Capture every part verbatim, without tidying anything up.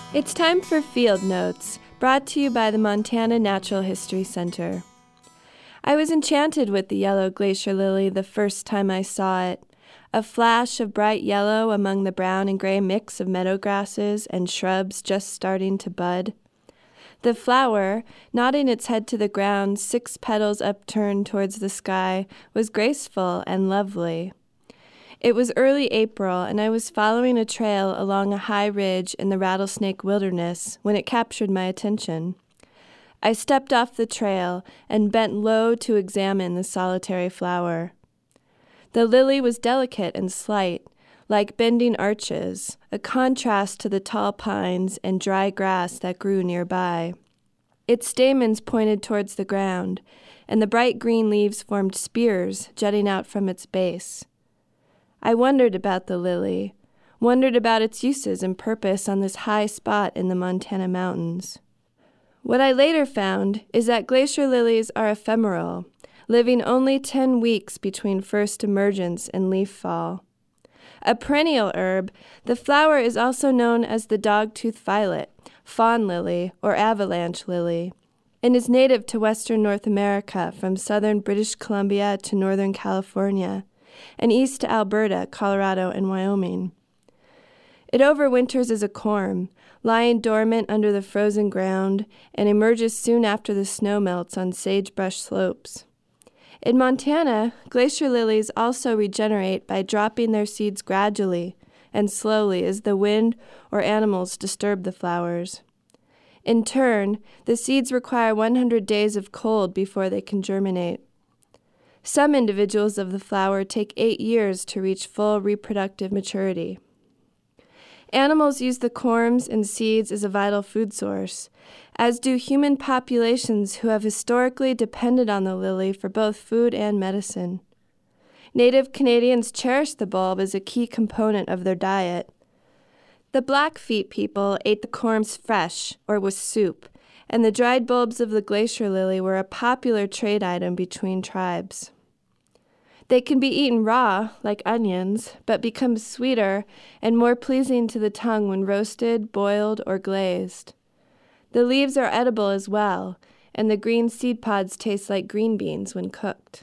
It's time for Field Notes, brought to you by the Montana Natural History Center. I was enchanted with the yellow glacier lily the first time I saw it, a flash of bright yellow among the brown and gray mix of meadow grasses and shrubs just starting to bud. The flower, nodding its head to the ground, six petals upturned towards the sky, was graceful and lovely. It was early April, and I was following a trail along a high ridge in the Rattlesnake Wilderness when it captured my attention. I stepped off the trail and bent low to examine the solitary flower. The lily was delicate and slight, like bending arches, a contrast to the tall pines and dry grass that grew nearby. Its stamens pointed towards the ground, and the bright green leaves formed spears jutting out from its base. I wondered about the lily, wondered about its uses and purpose on this high spot in the Montana mountains. What I later found is that glacier lilies are ephemeral, living only ten weeks between first emergence and leaf fall. A perennial herb, the flower is also known as the dogtooth violet, fawn lily, or avalanche lily, and is native to western North America from southern British Columbia to northern California, and east to Alberta, Colorado, and Wyoming. It overwinters as a corm, lying dormant under the frozen ground, and emerges soon after the snow melts on sagebrush slopes. In Montana, glacier lilies also regenerate by dropping their seeds gradually and slowly as the wind or animals disturb the flowers. In turn, the seeds require one hundred days of cold before they can germinate. Some individuals of the flower take eight years to reach full reproductive maturity. Animals use the corms and seeds as a vital food source, as do human populations who have historically depended on the lily for both food and medicine. Native Canadians cherish the bulb as a key component of their diet. The Blackfeet people ate the corms fresh or with soup, and the dried bulbs of the glacier lily were a popular trade item between tribes. They can be eaten raw, like onions, but become sweeter and more pleasing to the tongue when roasted, boiled, or glazed. The leaves are edible as well, and the green seed pods taste like green beans when cooked.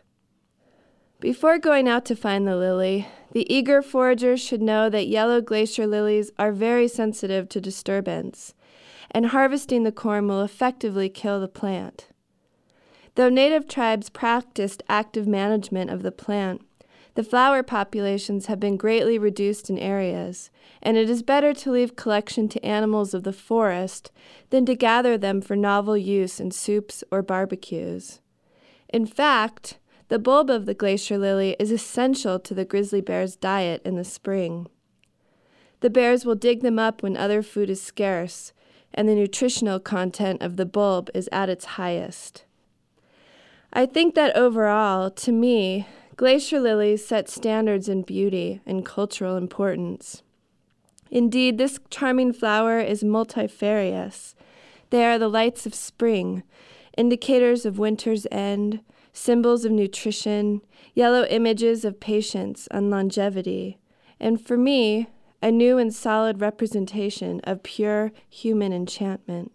Before going out to find the lily, the eager forager should know that yellow glacier lilies are very sensitive to disturbance, and harvesting the corm will effectively kill the plant. Though native tribes practiced active management of the plant, the flower populations have been greatly reduced in areas, and it is better to leave collection to animals of the forest than to gather them for novel use in soups or barbecues. In fact, the bulb of the glacier lily is essential to the grizzly bear's diet in the spring. The bears will dig them up when other food is scarce, and the nutritional content of the bulb is at its highest. I think that overall, to me, glacier lilies set standards in beauty and cultural importance. Indeed, this charming flower is multifarious. They are the lights of spring, indicators of winter's end, symbols of nutrition, yellow images of patience and longevity, and for me, a new and solid representation of pure human enchantment.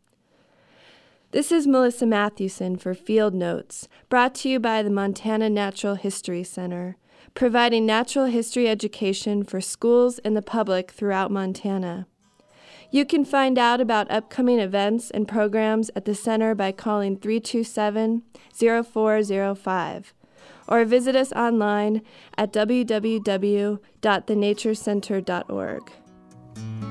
This is Melissa Mathewson for Field Notes, brought to you by the Montana Natural History Center, providing natural history education for schools and the public throughout Montana. You can find out about upcoming events and programs at the center by calling three two seven, zero four zero five, or visit us online at w w w dot the nature center dot org.